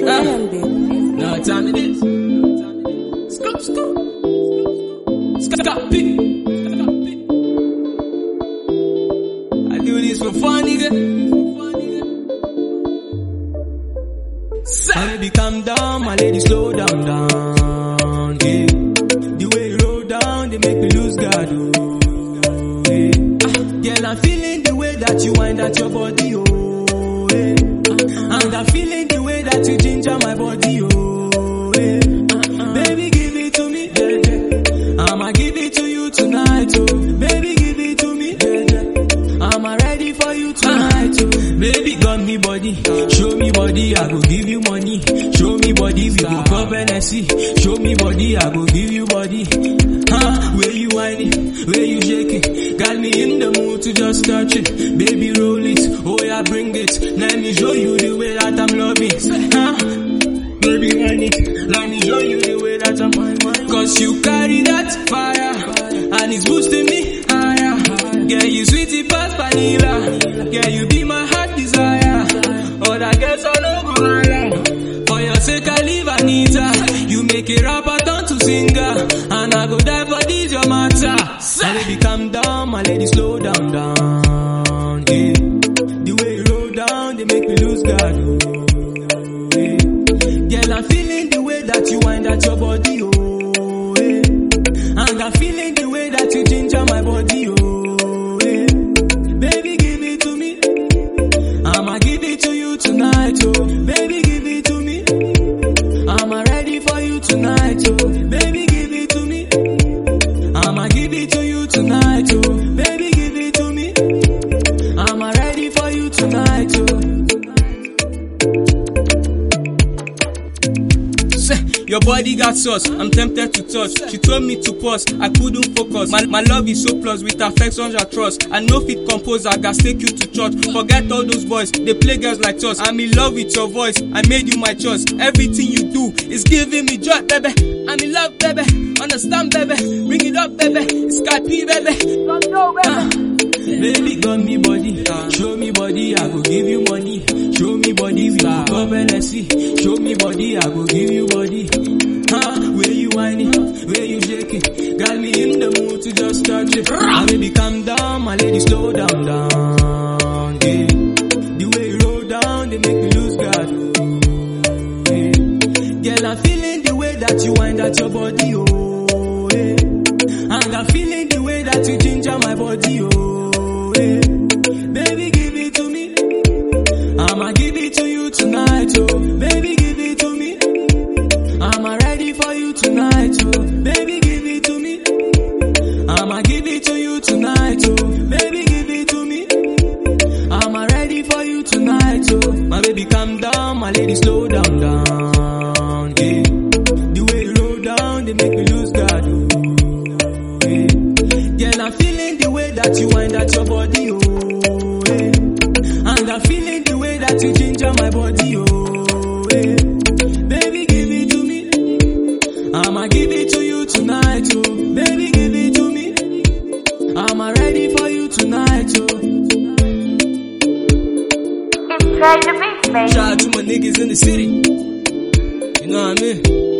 No time it is. Scoop, scoop. Scop it. I do this for fun, nigga. My baby, calm down, my lady, slow down, yeah. The way you roll down, they make me lose God, oh. Girl, I'm feeling the way that you wind at your body, oh. And I'm feeling the way that you ginger my body, oh. Baby, give it to me, I'ma give it to you tonight, oh. Baby, give it to me, I'm ready for you tonight, oh. Baby, got me body, show me body, I go give you money. Show me body, we go come and see. Show me body, I go give you body. Where you whining, where you shaking? Got me in the mood to just touch it. Baby, roll it, oh yeah, bring it. Let me show you the way that I'm loving. Baby, whine it, let me show you the way that I'm fine. Cause you carry that fire, and it's boosting me higher. Yeah, you sweetie past vanilla. Yeah, you be my heart desire. All I guess all over my life. For your sake I live Anita. You make a rapper turn to singer, and I go die for this your matter. My baby, calm down, my lady, slow down, down. Yeah. The way you roll down, they make me lose God. Yeah. Girl, I'm feeling the way that you wind at your body, oh. Yeah. And I'm feeling the way that you ginger my body, oh. Yeah. Baby, give it to me, I'ma give it to you tonight, oh. Baby, give it to me, I'm ready for you tonight, oh. Baby, give it to me, I'ma give it to you tonight, oh. Baby, give it to me, I'm ready for you tonight, oh. Your body got sauce, I'm tempted to touch. She told me to pause, I couldn't focus. My love is so plus, with affections I trust. I know fit compose, I gotta take you to church. Forget all those boys, they play girls like us. I'm in love with your voice, I made you my choice. Everything you do is giving me joy, baby. I'm in love, baby. Understand, baby. Bring it up, baby. It's Skype, baby. Don't know, baby. Baby, got me body, show me body, I go give you money. Show me body, we go come and see. Show me body, I go give you body. Where you whining, where you shaking? Got me in the mood to just touch it. My baby, calm down, my lady, slow down, down. Yeah. The way you roll down, they make me lose God. Yeah. Girl, I'm feeling the way that you wind at your body, oh. Yeah. And I'm feeling the way that you ginger my body, oh. Yeah. Baby, give it to me, I'ma give it to you tonight, oh. Baby, give it to me, I'm ready for you tonight, oh. Baby, give it to me, I'ma give it to you tonight, oh. Baby, give it to me, I'm ready for you tonight, oh. My baby, calm down, my lady, slow down, down. Yeah. The way you roll down, they make me lose God, oh. Yeah. Girl, I'm feeling the way that you wind at your body, oh. Yeah. And I'm feeling the way that you ginger my body, oh. Yeah. Baby, give it to me, I'ma give it to you tonight, oh. Baby, give it to me, I'm ready for you tonight, oh. Inside the beat, baby. Shout out to my niggas in the city. You know what I mean?